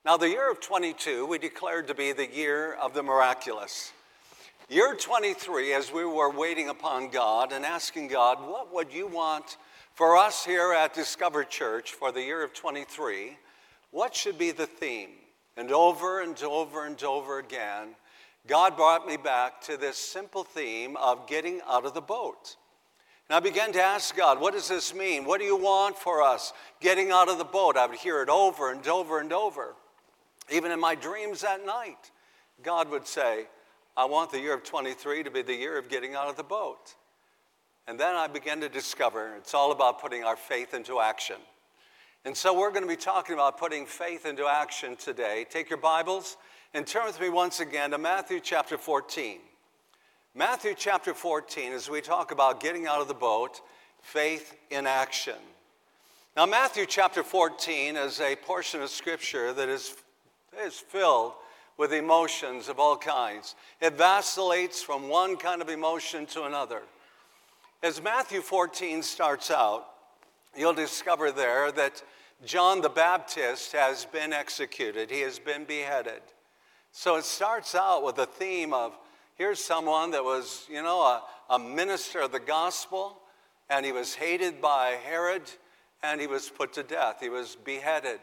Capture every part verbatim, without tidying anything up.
Now, the year of twenty-two, we declared to be the year of the miraculous. Year twenty-three, as we were waiting upon God and asking God, what would you want for us here at Discover Church for the year of twenty-three? What should be the theme? And over and over and over again, God brought me back to this simple theme of getting out of the boat. And I began to ask God, what does this mean? What do you want for us getting out of the boat? I would hear it over and over and over. Even in my dreams at night, God would say, I want the year of twenty-three to be the year of getting out of the boat. And then I began to discover it's all about putting our faith into action. And so we're going to be talking about putting faith into action today. Take your Bibles and turn with me once again to Matthew chapter fourteen. Matthew chapter fourteen, as we talk about getting out of the boat, faith in action. Now, Matthew chapter fourteen is a portion of Scripture that is is filled with emotions of all kinds. It vacillates from one kind of emotion to another. As Matthew fourteen starts out, you'll discover there that John the Baptist has been executed. He has been beheaded. So it starts out with a theme of, here's someone that was, you know, a, a minister of the gospel, and he was hated by Herod, and he was put to death. He was beheaded.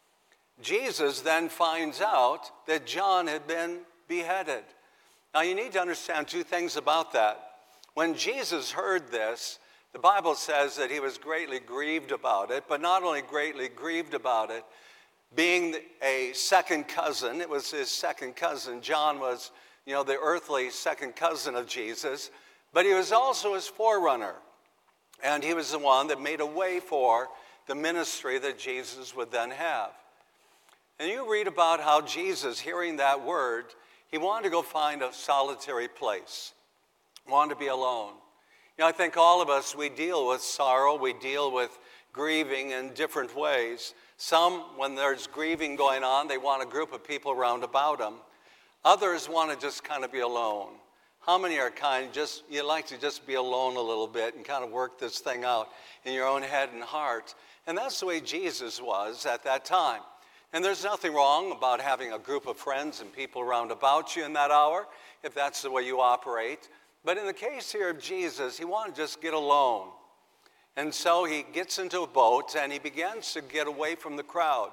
Jesus then finds out that John had been beheaded. Now, you need to understand two things about that. When Jesus heard this, the Bible says that he was greatly grieved about it, but not only greatly grieved about it, being a second cousin, it was his second cousin. John was, you know, the earthly second cousin of Jesus, but he was also his forerunner. And he was the one that made a way for the ministry that Jesus would then have. And you read about how Jesus, hearing that word, he wanted to go find a solitary place, wanted to be alone. You know, I think all of us, we deal with sorrow, we deal with grieving in different ways. Some, when there's grieving going on, they want a group of people around about them. Others want to just kind of be alone. How many are kind, just you like to just be alone a little bit and kind of work this thing out in your own head and heart? And that's the way Jesus was at that time. And there's nothing wrong about having a group of friends and people around about you in that hour, if that's the way you operate. But in the case here of Jesus, he wanted to just get alone. And so he gets into a boat and he begins to get away from the crowd.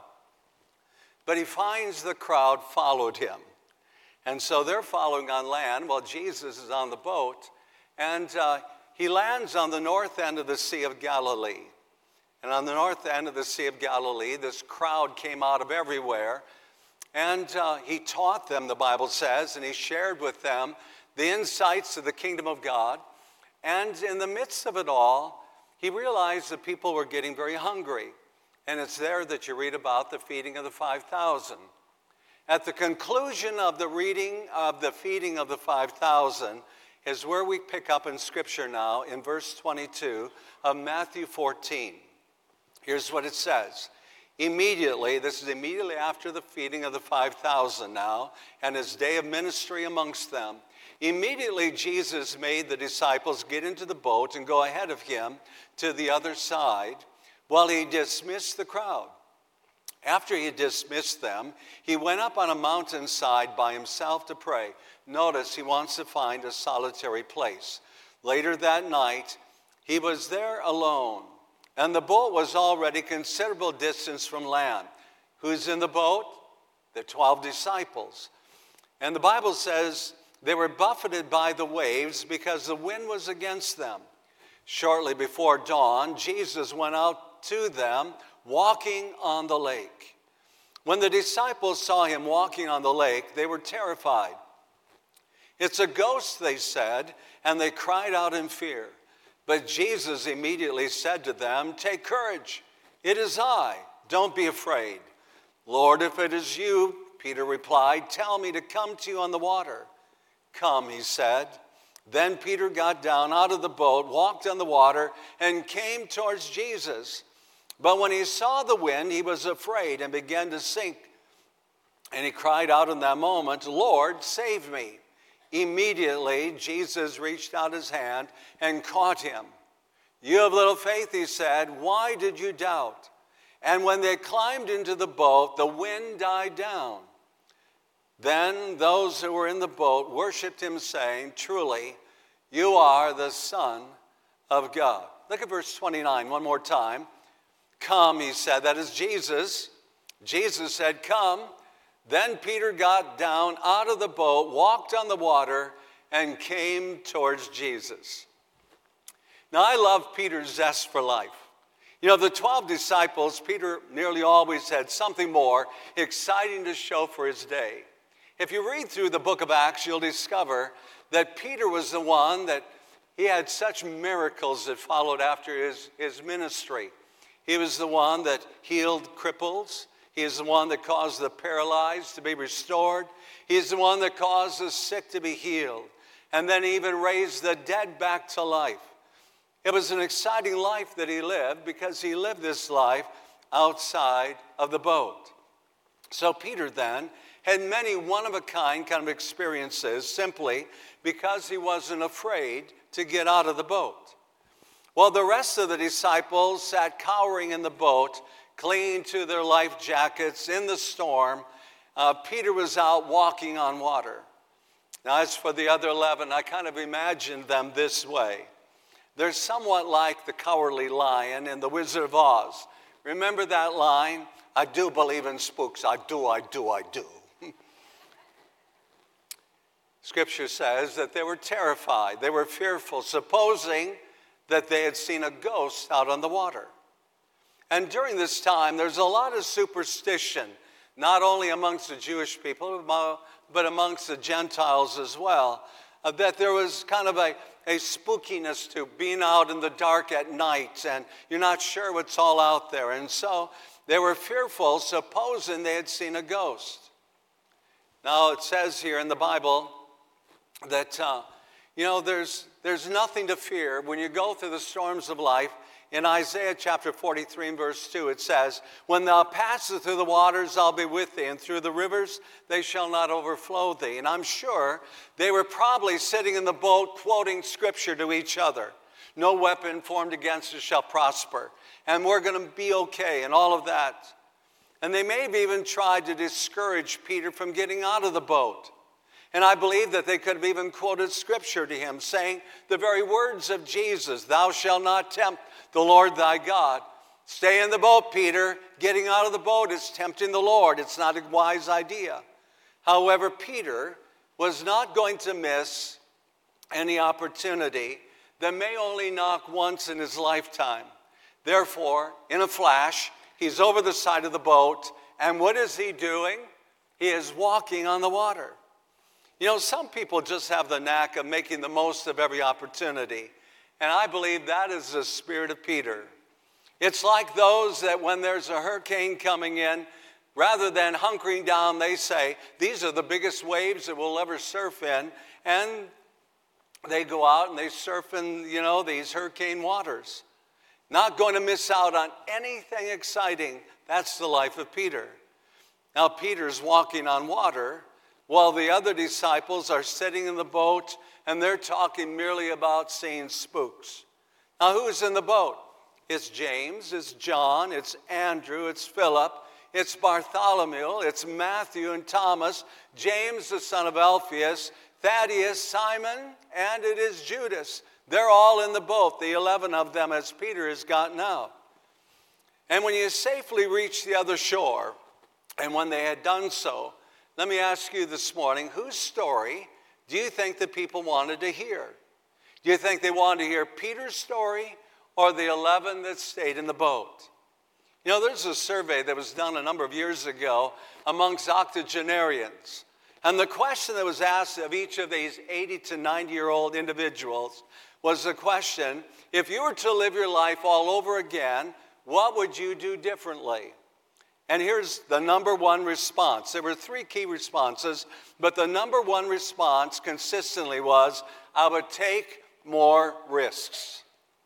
But he finds the crowd followed him. And so they're following on land while Jesus is on the boat. And uh, he lands on the north end of the Sea of Galilee. And on the north end of the Sea of Galilee, this crowd came out of everywhere. And uh, he taught them, the Bible says, and he shared with them the insights of the kingdom of God. And in the midst of it all, he realized that people were getting very hungry. And it's there that you read about the feeding of the five thousand. At the conclusion of the reading of the feeding of the five thousand is where we pick up in Scripture now in verse twenty-two of Matthew fourteen. Here's what it says. Immediately, this is immediately after the feeding of the five thousand now, and his day of ministry amongst them. Immediately, Jesus made the disciples get into the boat and go ahead of him to the other side while he dismissed the crowd. After he dismissed them, he went up on a mountainside by himself to pray. Notice he wants to find a solitary place. Later that night, he was there alone. And the boat was already considerable distance from land. Who's in the boat? The twelve disciples. And the Bible says they were buffeted by the waves because the wind was against them. Shortly before dawn, Jesus went out to them walking on the lake. When the disciples saw him walking on the lake, they were terrified. It's a ghost, they said, and they cried out in fear. But Jesus immediately said to them, take courage, it is I, don't be afraid. Lord, if it is you, Peter replied, tell me to come to you on the water. Come, he said. Then Peter got down out of the boat, walked on the water, and came towards Jesus. But when he saw the wind, he was afraid and began to sink. And he cried out in that moment, Lord, save me. Immediately, Jesus reached out his hand and caught him. You have little faith, he said. Why did you doubt? And when they climbed into the boat, the wind died down. Then those who were in the boat worshiped him, saying, "Truly, you are the Son of God." Look at verse twenty-nine one more time. "Come," he said. That is Jesus. Jesus said, "Come." Then Peter got down out of the boat, walked on the water, and came towards Jesus. Now, I love Peter's zest for life. You know, the twelve disciples, Peter nearly always had something more exciting to show for his day. If you read through the book of Acts, you'll discover that Peter was the one that he had such miracles that followed after his, his ministry. He was the one that healed cripples. He is the one that caused the paralyzed to be restored. He is the one that caused the sick to be healed. And then he even raised the dead back to life. It was an exciting life that he lived because he lived this life outside of the boat. So Peter then had many one-of-a-kind kind of experiences simply because he wasn't afraid to get out of the boat. While the rest of the disciples sat cowering in the boat, clinging to their life jackets in the storm, uh, Peter was out walking on water. Now, as for the other eleven, I kind of imagined them this way. They're somewhat like the Cowardly Lion in The Wizard of Oz. Remember that line? "I do believe in spooks. I do, I do, I do." Scripture says that they were terrified. They were fearful, supposing that they had seen a ghost out on the water. And during this time, there's a lot of superstition, not only amongst the Jewish people, but amongst the Gentiles as well, uh, that there was kind of a, a spookiness to being out in the dark at night, and you're not sure what's all out there. And so they were fearful, supposing they had seen a ghost. Now, it says here in the Bible that, uh, you know, there's, there's nothing to fear when you go through the storms of life. In Isaiah chapter forty-three and verse two, it says, "When thou passest through the waters, I'll be with thee, and through the rivers, they shall not overflow thee." And I'm sure they were probably sitting in the boat quoting scripture to each other. "No weapon formed against us shall prosper, and we're going to be okay," and all of that. And they may have even tried to discourage Peter from getting out of the boat. And I believe that they could have even quoted scripture to him, saying the very words of Jesus, "Thou shalt not tempt the Lord thy God." Stay in the boat, Peter. Getting out of the boat is tempting the Lord. It's not a wise idea. However, Peter was not going to miss any opportunity that may only knock once in his lifetime. Therefore, in a flash, he's over the side of the boat, and what is he doing? He is walking on the water. You know, some people just have the knack of making the most of every opportunity. And I believe that is the spirit of Peter. It's like those that when there's a hurricane coming in, rather than hunkering down, they say, "These are the biggest waves that we'll ever surf in." And they go out and they surf in, you know, these hurricane waters. Not going to miss out on anything exciting. That's the life of Peter. Now, Peter's walking on water, while the other disciples are sitting in the boat and they're talking merely about seeing spooks. Now, who's in the boat? It's James, it's John, it's Andrew, it's Philip, it's Bartholomew, it's Matthew and Thomas, James the son of Alphaeus, Thaddeus, Simon, and it is Judas. They're all in the boat, the eleven of them, as Peter has gotten out. And when you safely reach the other shore, and when they had done so, let me ask you this morning, whose story do you think the people wanted to hear? Do you think they wanted to hear Peter's story or the eleven that stayed in the boat? You know, there's a survey that was done a number of years ago amongst octogenarians. And the question that was asked of each of these eighty to ninety-year-old individuals was the question, if you were to live your life all over again, what would you do differently? And here's the number one response. There were three key responses, but the number one response consistently was, I would take more risks.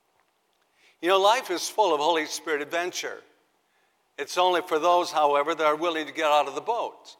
You know, life is full of Holy Spirit adventure. It's only for those, however, that are willing to get out of the boat.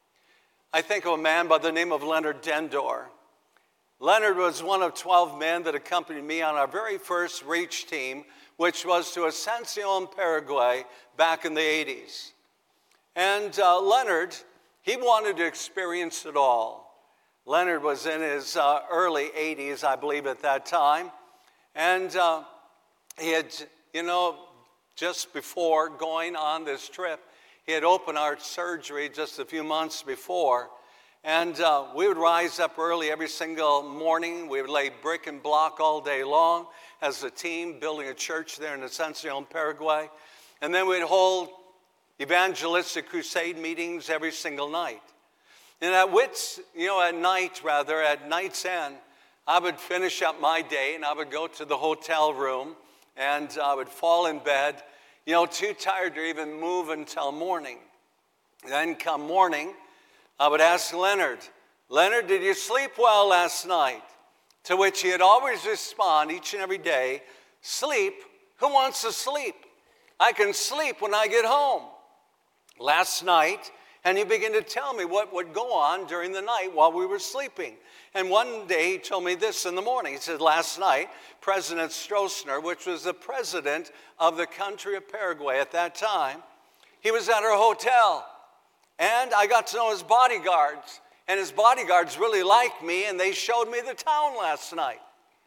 I think of a man by the name of Leonard Dendor. Leonard was one of twelve men that accompanied me on our very first reach team which was to Ascension, Paraguay, back in the eighties. And uh, Leonard, he wanted to experience it all. Leonard was in his uh, early eighties, I believe, at that time. And uh, he had, you know, just before going on this trip, he had open heart surgery just a few months before. And uh, we would rise up early every single morning. We would lay brick and block all day long as a team, building a church there in Ascension, Paraguay. And then we'd hold evangelistic crusade meetings every single night. And at wits, you know, at night rather, at night's end, I would finish up my day and I would go to the hotel room and I would fall in bed, you know, too tired to even move until morning. Then come morning, I would ask Leonard, Leonard, did you sleep well last night? To which he'd always respond each and every day, sleep? Who wants to sleep? I can sleep when I get home. Last night, and he began to tell me what would go on during the night while we were sleeping. And one day he told me this in the morning. He said, last night, President Stroessner, which was the president of the country of Paraguay at that time, he was at our hotel. And I got to know his bodyguards. And his bodyguards really liked me, and they showed me the town last night.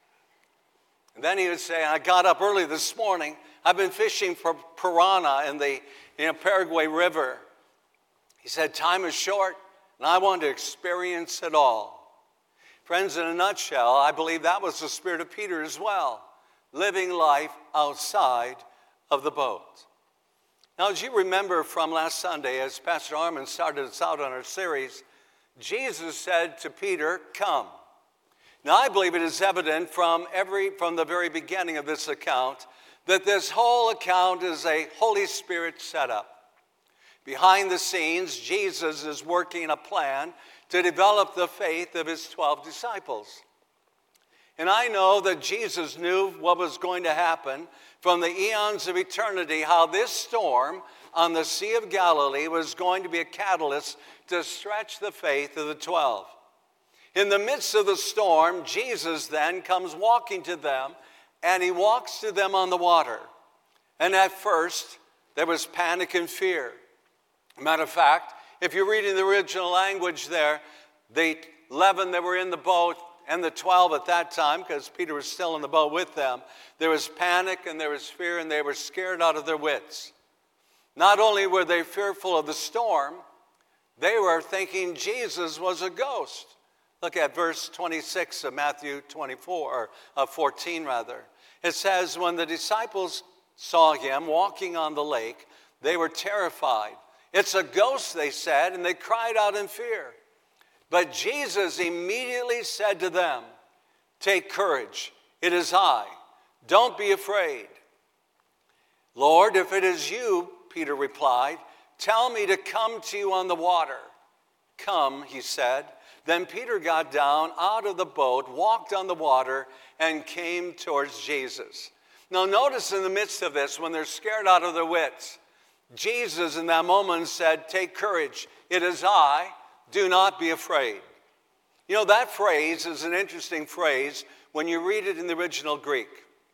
And then he would say, I got up early this morning. I've been fishing for piranha in the you know, Paraguay River. He said, time is short, and I want to experience it all. Friends, in a nutshell, I believe that was the spirit of Peter as well, living life outside of the boat. Now, as you remember from last Sunday, as Pastor Armin started us out on our series, Jesus said to Peter, come. Now, I believe it is evident from, every, from the very beginning of this account that this whole account is a Holy Spirit setup. Behind the scenes, Jesus is working a plan to develop the faith of his twelve disciples. And I know that Jesus knew what was going to happen from the eons of eternity, how this storm on the Sea of Galilee was going to be a catalyst to stretch the faith of the twelve. In the midst of the storm, Jesus then comes walking to them, and he walks to them on the water. And at first, there was panic and fear. Matter of fact, if you're reading the original language there, the eleven that were in the boat and the twelve at that time, because Peter was still in the boat with them, there was panic and there was fear and they were scared out of their wits. Not only were they fearful of the storm, they were thinking Jesus was a ghost. Look at verse twenty-six of Matthew twenty-four, or of fourteen rather. It says, when the disciples saw him walking on the lake, they were terrified. It's a ghost, they said, and they cried out in fear. But Jesus immediately said to them, take courage, it is I. Don't be afraid. Lord, if it is you, Peter replied, tell me to come to you on the water. Come, he said. Then Peter got down out of the boat, walked on the water, and came towards Jesus. Now notice in the midst of this, when they're scared out of their wits, Jesus in that moment said, take courage, it is I, do not be afraid. You know, that phrase is an interesting phrase when you read it in the original Greek.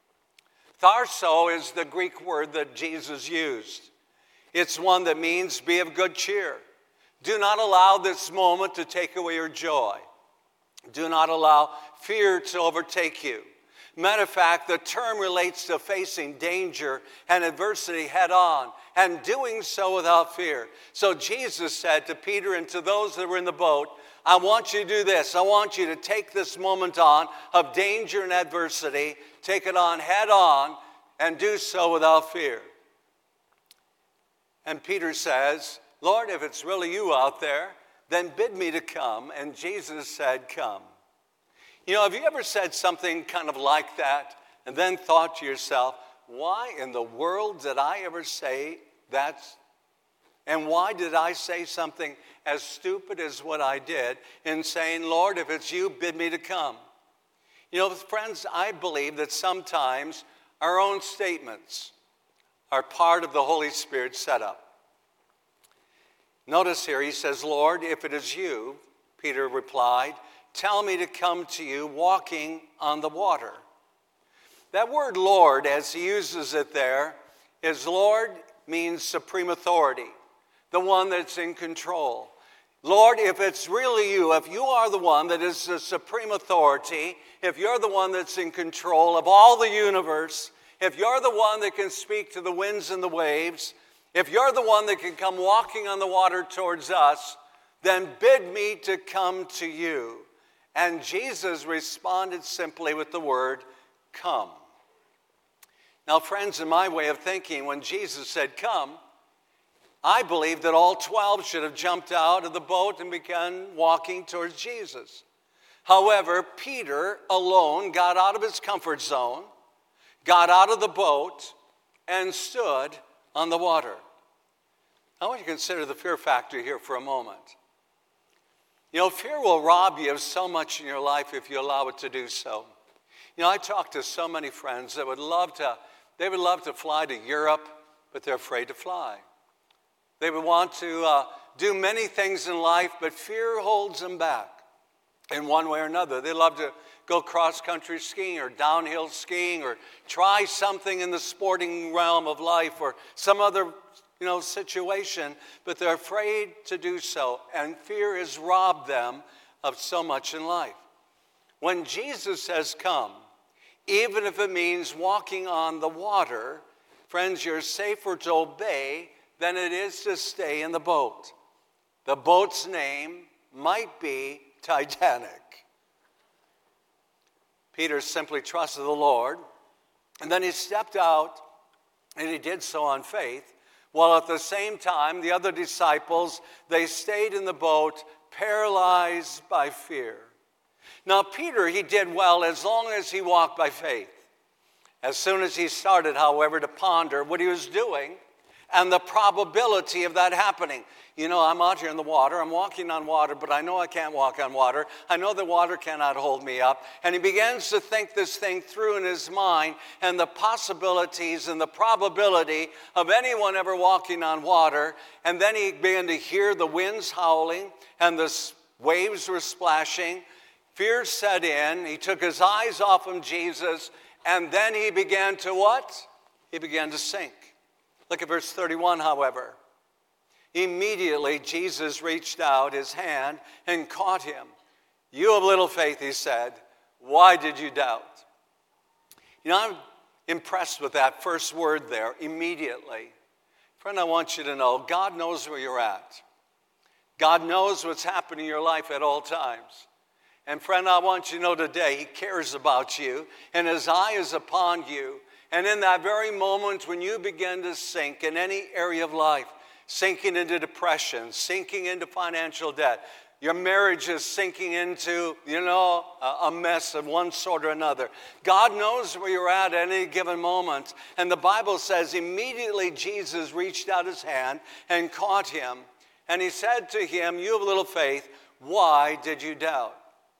Tharso is the Greek word that Jesus used. It's one that means be of good cheer. Do not allow this moment to take away your joy. Do not allow fear to overtake you. Matter of fact, the term relates to facing danger and adversity head on and doing so without fear. So Jesus said to Peter and to those that were in the boat, I want you to do this. I want you to take this moment on of danger and adversity, take it on head on, and do so without fear. And Peter says, Lord, if it's really you out there, then bid me to come. And Jesus said, come. You know, have you ever said something kind of like that and then thought to yourself, why in the world did I ever say that? And why did I say something as stupid as what I did in saying, Lord, if it's you, bid me to come? You know, friends, I believe that sometimes our own statements are part of the Holy Spirit setup. Notice here, he says, Lord, if it is you, Peter replied, tell me to come to you walking on the water. That word Lord, as he uses it there, is Lord means supreme authority, the one that's in control. Lord, if it's really you, if you are the one that is the supreme authority, if you're the one that's in control of all the universe, if you're the one that can speak to the winds and the waves, if you're the one that can come walking on the water towards us, then bid me to come to you. And Jesus responded simply with the word, come. Now, friends, in my way of thinking, when Jesus said come, I believe that all twelve should have jumped out of the boat and begun walking towards Jesus. However, Peter alone got out of his comfort zone, got out of the boat, and stood on the water. I want you to consider the fear factor here for a moment. You know, fear will rob you of so much in your life if you allow it to do so. You know, I talk to so many friends that would love to, they would love to fly to Europe, but they're afraid to fly. They would want to uh, do many things in life, but fear holds them back in one way or another. They love to go cross-country skiing or downhill skiing or try something in the sporting realm of life or some other, you know, situation, but they're afraid to do so, and fear has robbed them of so much in life. When Jesus says come, even if it means walking on the water, friends, you're safer to obey than it is to stay in the boat. The boat's name might be Titanic. Peter simply trusted the Lord, and then he stepped out, and he did so on faith, while at the same time, the other disciples, they stayed in the boat, paralyzed by fear. Now, Peter, he did well as long as he walked by faith. As soon as he started, however, to ponder what he was doing and the probability of that happening. You know, I'm out here in the water, I'm walking on water, but I know I can't walk on water. I know the water cannot hold me up. And he begins to think this thing through in his mind and the possibilities and the probability of anyone ever walking on water. And then he began to hear the winds howling and the waves were splashing. Fear set in. He took his eyes off of Jesus, and then he began to what? He began to sink. Look at verse thirty-one, however. Immediately, Jesus reached out his hand and caught him. You of little faith, he said, why did you doubt? You know, I'm impressed with that first word there, immediately. Friend, I want you to know, God knows where you're at. God knows what's happening in your life at all times. And friend, I want you to know today, he cares about you, and his eye is upon you. And in that very moment when you begin to sink in any area of life, sinking into depression, sinking into financial debt, your marriage is sinking into, you know, a mess of one sort or another. God knows where you're at at any given moment. And the Bible says immediately Jesus reached out his hand and caught him. And he said to him, you of little faith, why did you doubt?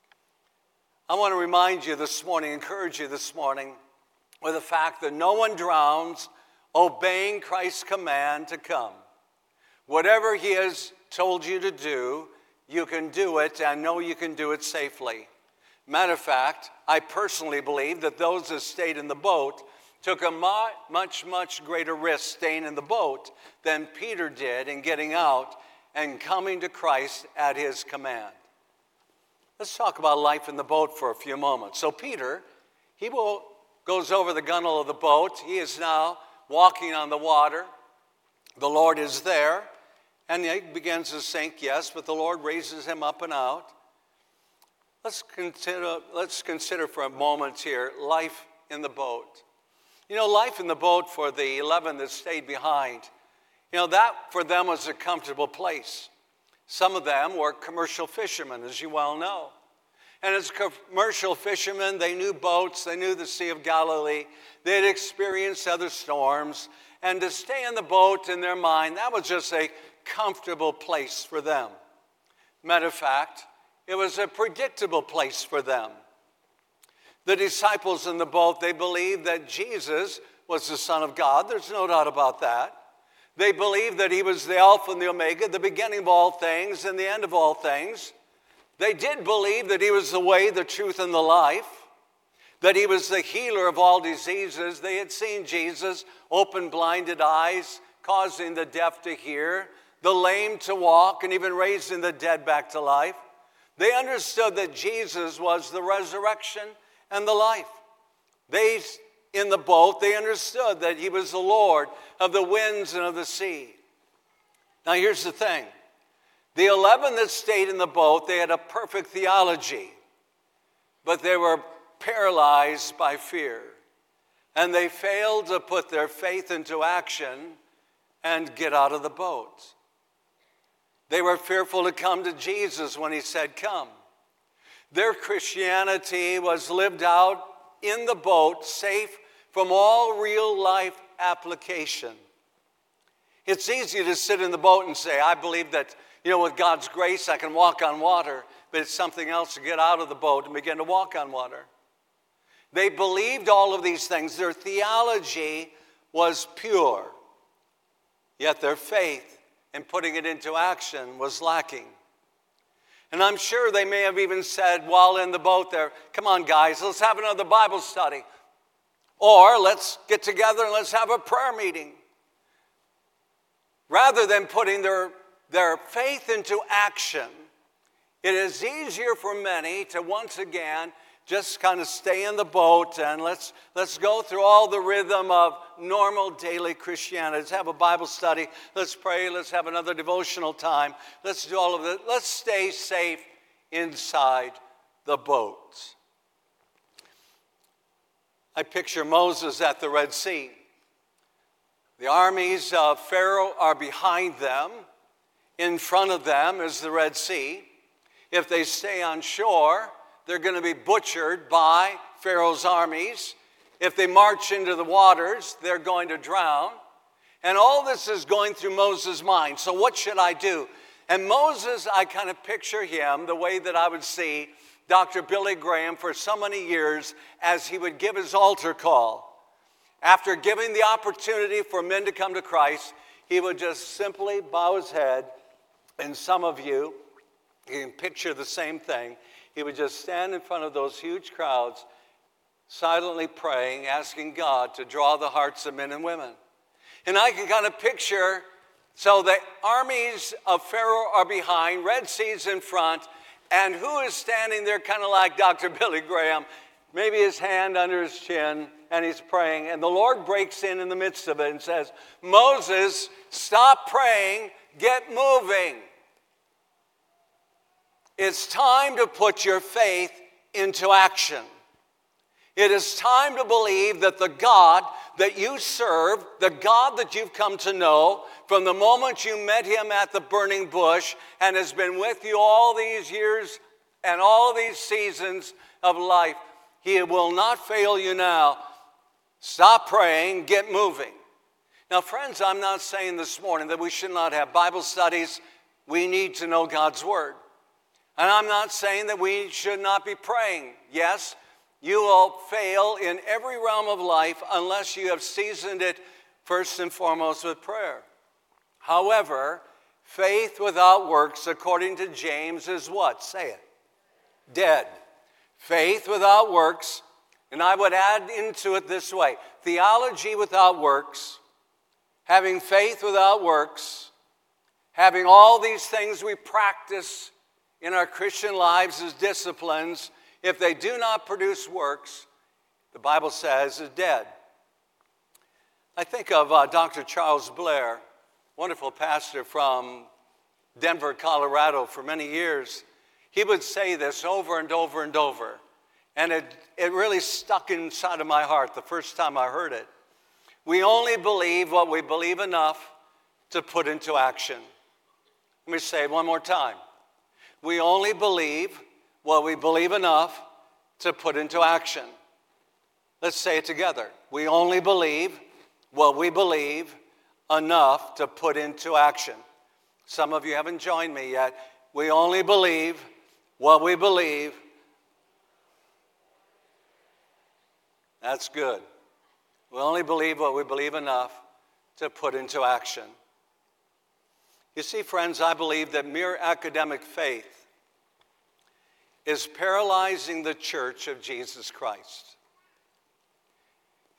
I want to remind you this morning, encourage you this morning, with the fact that no one drowns obeying Christ's command to come. Whatever he has told you to do, you can do it and know you can do it safely. Matter of fact, I personally believe that those that stayed in the boat took a much, much greater risk staying in the boat than Peter did in getting out and coming to Christ at his command. Let's talk about life in the boat for a few moments. So Peter, he will goes over the gunwale of the boat. He is now walking on the water. The Lord is there, and he begins to sink, yes, but the Lord raises him up and out. Let's consider, let's consider for a moment here life in the boat. You know, life in the boat for the eleven that stayed behind, you know, that for them was a comfortable place. Some of them were commercial fishermen, as you well know. And as commercial fishermen, they knew boats, they knew the Sea of Galilee, they had experienced other storms, and to stay in the boat in their mind, that was just a comfortable place for them. Matter of fact, it was a predictable place for them. The disciples in the boat, they believed that Jesus was the Son of God. There's no doubt about that. They believed that he was the Alpha and the Omega, the beginning of all things and the end of all things. They did believe that he was the way, the truth, and the life. that he was the healer of all diseases. They had seen Jesus open blinded eyes, causing the deaf to hear, the lame to walk, and even raising the dead back to life. They understood that Jesus was the resurrection and the life. They, in the boat, they understood that he was the Lord of the winds and of the sea. Now here's the thing. The eleven that stayed in the boat, they had a perfect theology, but they were paralyzed by fear. And they failed to put their faith into action and get out of the boat. They were fearful to come to Jesus when he said, come. Their Christianity was lived out in the boat, safe from all real life application. It's easy to sit in the boat and say, I believe that, you know, with God's grace I can walk on water, but it's something else to get out of the boat and begin to walk on water. They believed all of these things. Their theology was pure, yet their faith in putting it into action was lacking. And I'm sure they may have even said while in the boat there, come on guys, let's have another Bible study. Or let's get together and let's have a prayer meeting. Rather than putting their, their faith into action, it is easier for many to once again just kind of stay in the boat and let's, let's go through all the rhythm of normal daily Christianity. Let's have a Bible study. Let's pray. Let's have another devotional time. Let's do all of it. Let's stay safe inside the boat. I picture Moses at the Red Sea. The armies of Pharaoh are behind them. In front of them is the Red Sea. If they stay on shore, they're going to be butchered by Pharaoh's armies. If they march into the waters, they're going to drown. And all this is going through Moses' mind. So what should I do? And Moses, I kind of picture him the way that I would see Doctor Billy Graham for so many years as he would give his altar call. After giving the opportunity for men to come to Christ, he would just simply bow his head. And some of you, you can picture the same thing. He would just stand in front of those huge crowds, silently praying, asking God to draw the hearts of men and women. And I can kind of picture, so the armies of Pharaoh are behind, Red Sea's in front, and who is standing there kind of like Doctor Billy Graham, maybe his hand under his chin, and he's praying. And the Lord breaks in in the midst of it and says, Moses, stop praying, get moving. It's time to put your faith into action. It is time to believe that the God that you serve, the God that you've come to know from the moment you met him at the burning bush and has been with you all these years and all these seasons of life, he will not fail you now. Stop praying, get moving. Now, friends, I'm not saying this morning that we should not have Bible studies. We need to know God's word. And I'm not saying that we should not be praying. Yes, you will fail in every realm of life unless you have seasoned it first and foremost with prayer. However, faith without works, according to James, is what? Say it. Dead. Faith without works, and I would add into it this way. Theology without works, having faith without works, having all these things we practice in our Christian lives as disciplines, if they do not produce works, the Bible says is dead. I think of uh, Doctor Charles Blair, wonderful pastor from Denver, Colorado for many years. He would say this over and over and over, and it, it really stuck inside of my heart the first time I heard it. We only believe what we believe enough to put into action. Let me say it one more time. We only believe what we believe enough to put into action. Let's say it together. We only believe what we believe enough to put into action. Some of you haven't joined me yet. We only believe what we believe. That's good. We only believe what we believe enough to put into action. You see, friends, I believe that mere academic faith is paralyzing the church of Jesus Christ.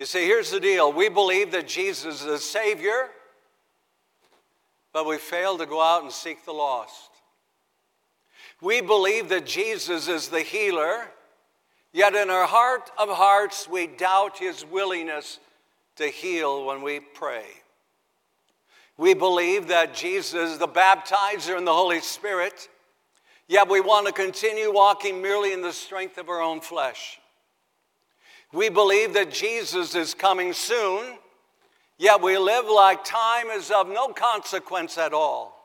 You see, here's the deal. We believe that Jesus is the Savior, but we fail to go out and seek the lost. We believe that Jesus is the healer, yet in our heart of hearts, we doubt his willingness to heal when we pray. We believe that Jesus is the baptizer in the Holy Spirit, yet we want to continue walking merely in the strength of our own flesh. We believe that Jesus is coming soon, yet we live like time is of no consequence at all.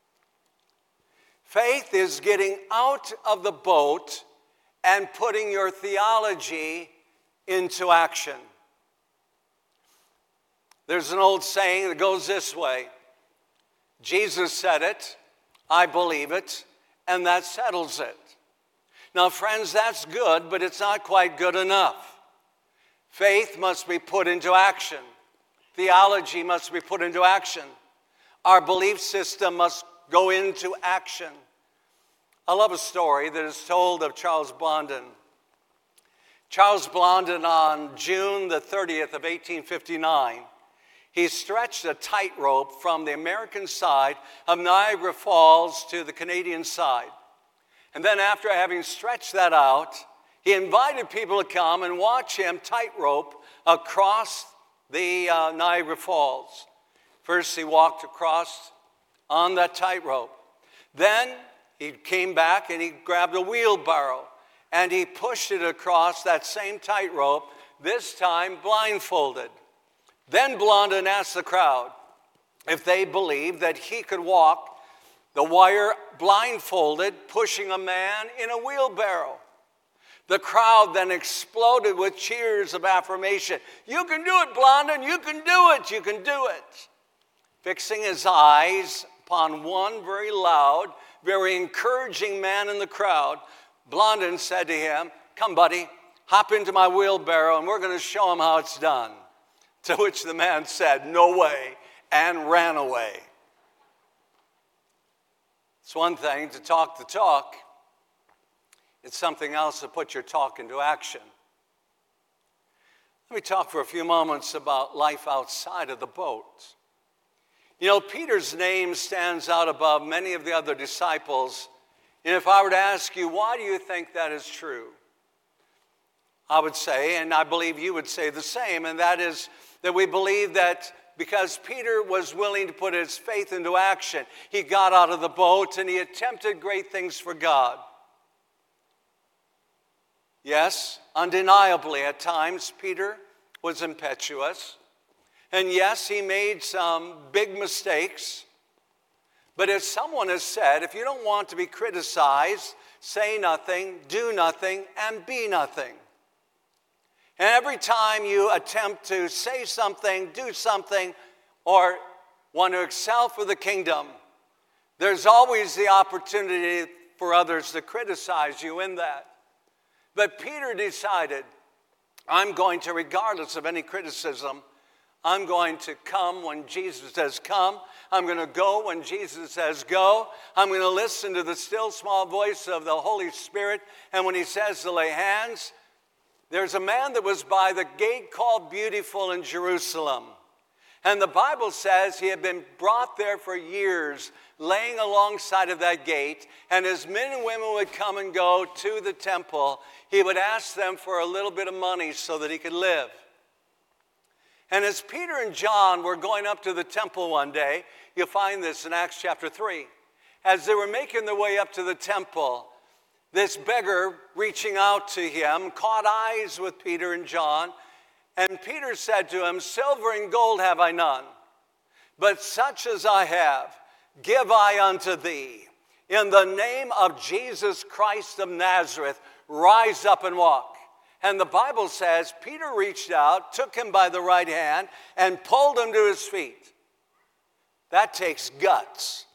Faith is getting out of the boat and putting your theology into action. There's an old saying that goes this way: Jesus said it, I believe it, and that settles it. Now, friends, that's good, but it's not quite good enough. Faith must be put into action. Theology must be put into action. Our belief system must go into action. I love a story that is told of Charles Blondin. Charles Blondin, on June the thirtieth of eighteen fifty-nine, he stretched a tightrope from the American side of Niagara Falls to the Canadian side. And then after having stretched that out, he invited people to come and watch him tightrope across the uh, Niagara Falls. First, he walked across on that tightrope. Then he came back and he grabbed a wheelbarrow and he pushed it across that same tightrope, this time blindfolded. Then Blondin asked the crowd if they believed that he could walk the wire blindfolded, pushing a man in a wheelbarrow. The crowd then exploded with cheers of affirmation. You can do it, Blondin, you can do it, you can do it. Fixing his eyes upon one very loud, very encouraging man in the crowd, Blondin said to him, come, buddy, hop into my wheelbarrow and we're going to show him how it's done. To which the man said, no way, and ran away. It's one thing to talk the talk. It's something else to put your talk into action. Let me talk for a few moments about life outside of the boat. You know, Peter's name stands out above many of the other disciples. And if I were to ask you, why do you think that is true? I would say, and I believe you would say the same, and that is that we believe that because Peter was willing to put his faith into action, he got out of the boat and he attempted great things for God. Yes, undeniably at times Peter was impetuous. And yes, he made some big mistakes. But as someone has said, if you don't want to be criticized, say nothing, do nothing, and be nothing. And every time you attempt to say something, do something, or want to excel for the kingdom, there's always the opportunity for others to criticize you in that. But Peter decided, I'm going to, regardless of any criticism, I'm going to come when Jesus says come. I'm going to go when Jesus says go. I'm going to listen to the still small voice of the Holy Spirit. And when he says to lay hands, there's a man that was by the gate called Beautiful in Jerusalem. And the Bible says he had been brought there for years, laying alongside of that gate. And as men and women would come and go to the temple, he would ask them for a little bit of money so that he could live. And as Peter and John were going up to the temple one day, you'll find this in Acts chapter three. As they were making their way up to the temple, this beggar reaching out to him caught eyes with Peter and John. And Peter said to him, silver and gold have I none, but such as I have, give I unto thee. In the name of Jesus Christ of Nazareth, rise up and walk. And the Bible says Peter reached out, took him by the right hand, and pulled him to his feet. That takes guts.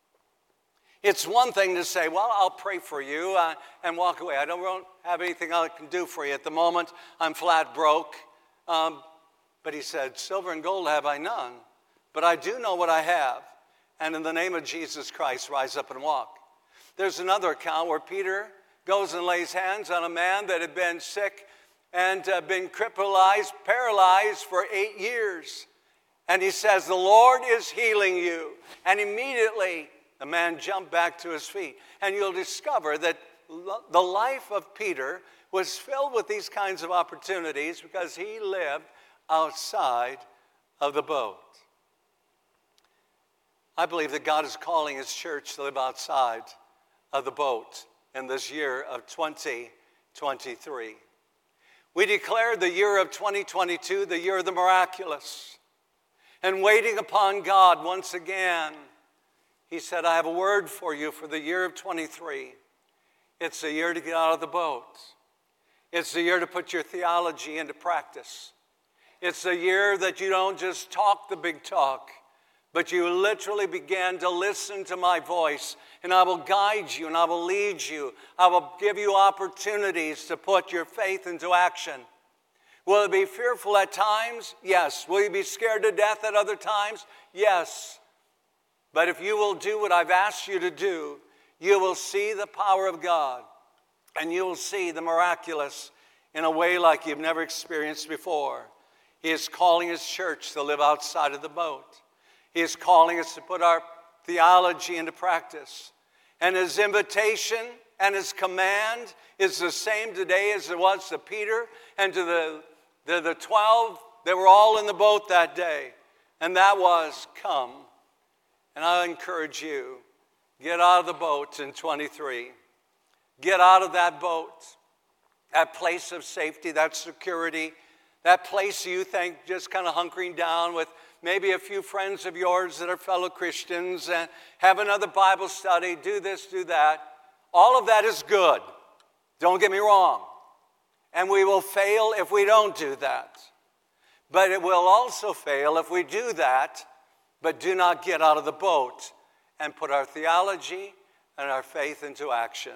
It's one thing to say, well, I'll pray for you uh, and walk away. I don't have anything I can do for you at the moment. I'm flat broke. Um, but he said, silver and gold have I none, but I do know what I have. And in the name of Jesus Christ, rise up and walk. There's another account where Peter goes and lays hands on a man that had been sick and uh, been crippled, paralyzed for eight years. And he says, the Lord is healing you. And immediately the man jumped back to his feet. And you'll discover that the life of Peter was filled with these kinds of opportunities because he lived outside of the boat. I believe that God is calling his church to live outside of the boat in this year of twenty twenty-three. We declared the year of twenty twenty-two the year of the miraculous. And waiting upon God once again, he said, I have a word for you for the year of twenty-three. It's a year to get out of the boat. It's a year to put your theology into practice. It's a year that you don't just talk the big talk, but you literally began to listen to my voice, and I will guide you, and I will lead you. I will give you opportunities to put your faith into action. Will it be fearful at times? Yes. Will you be scared to death at other times? Yes. But if you will do what I've asked you to do, you will see the power of God, and you will see the miraculous in a way like you've never experienced before. He is calling his church to live outside of the boat. He is calling us to put our theology into practice. And his invitation and his command is the same today as it was to Peter and to the, the, the twelve. They were all in the boat that day. And that was, come. And I encourage you, get out of the boat in twenty-three. Get out of that boat, that place of safety, that security, that place you think just kind of hunkering down with maybe a few friends of yours that are fellow Christians and have another Bible study, do this, do that. All of that is good. Don't get me wrong. And we will fail if we don't do that. But it will also fail if we do that, but do not get out of the boat and put our theology and our faith into action.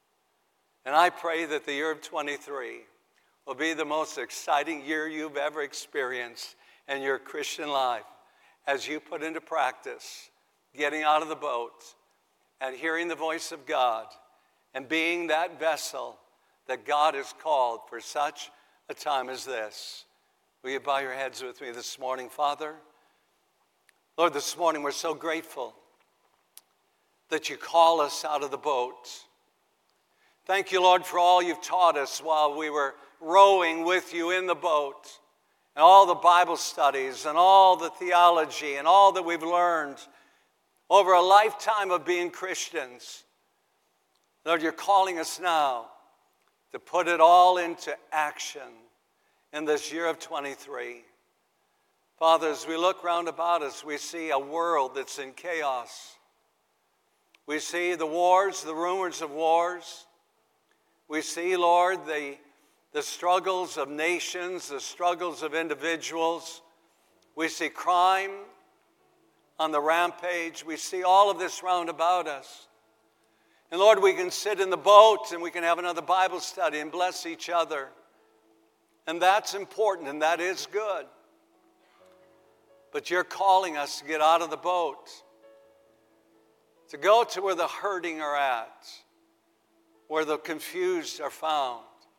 And I pray that the year of twenty-three will be the most exciting year you've ever experienced in your Christian life as you put into practice getting out of the boat and hearing the voice of God and being that vessel that God has called for such a time as this. Will you bow your heads with me this morning, Father? Lord, this morning we're so grateful that you call us out of the boat. Thank you, Lord, for all you've taught us while we were rowing with you in the boat, and all the Bible studies and all the theology and all that we've learned over a lifetime of being Christians. Lord, you're calling us now to put it all into action in this year of twenty-three. Father, as we look round about us, we see a world that's in chaos. We see the wars, the rumors of wars. We see, Lord, the, the struggles of nations, the struggles of individuals. We see crime on the rampage. We see all of this round about us. And Lord, we can sit in the boat and we can have another Bible study and bless each other. And that's important and that is good. But you're calling us to get out of the boat, to go to where the hurting are at, where the confused are found.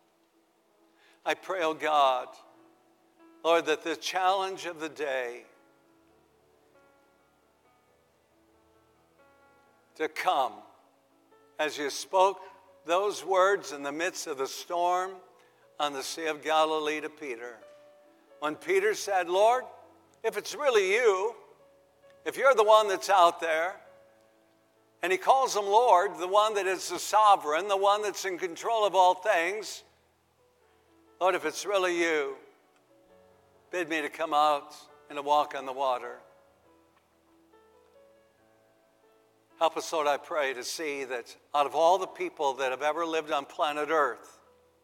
I pray, oh God, Lord, that the challenge of the day to come as you spoke those words in the midst of the storm on the Sea of Galilee to Peter. When Peter said, Lord, if it's really you, if you're the one that's out there, and he calls him Lord, the one that is the sovereign, the one that's in control of all things. Lord, if it's really you, bid me to come out and to walk on the water. Help us, Lord, I pray, to see that out of all the people that have ever lived on planet Earth,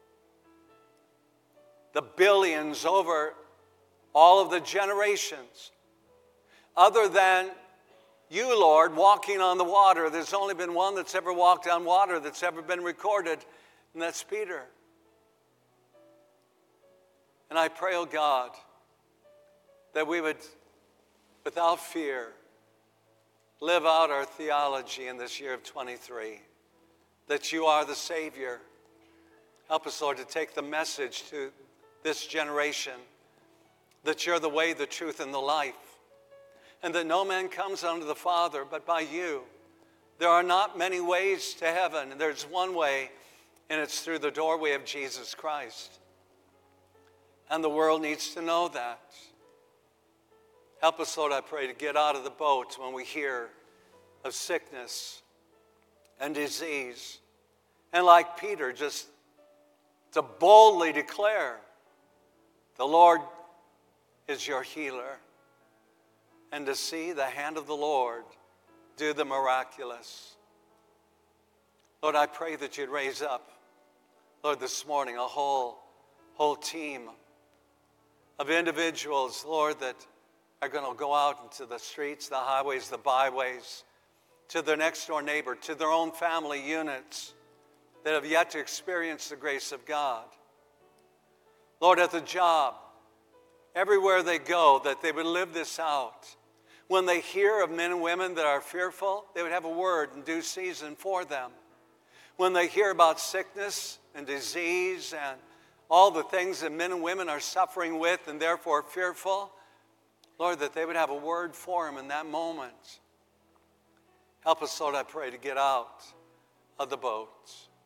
the billions over all of the generations, other than you, Lord, walking on the water, there's only been one that's ever walked on water that's ever been recorded, and that's Peter. And I pray, oh God, that we would, without fear, live out our theology in this year of twenty-three, that you are the Savior, Help us, Lord, to take the message to this generation that you're the way, the truth, and the life, and that no man comes unto the Father but by you. There are not many ways to heaven. There's one way, and it's through the doorway of Jesus Christ. And the world needs to know that. Help us, Lord, I pray, to get out of the boat when we hear of sickness and disease. And like Peter, just to boldly declare, the Lord is your healer. And to see the hand of the Lord do the miraculous. Lord, I pray that you'd raise up, Lord, this morning, a whole, whole team of individuals, Lord, that are going to go out into the streets, the highways, the byways, to their next door neighbor, to their own family units that have yet to experience the grace of God. Lord, at the job, everywhere they go, that they would live this out. When they hear of men and women that are fearful, they would have a word in due season for them. When they hear about sickness and disease and all the things that men and women are suffering with and therefore fearful, Lord, that they would have a word for them in that moment. Help us, Lord, I pray, to get out of the boat.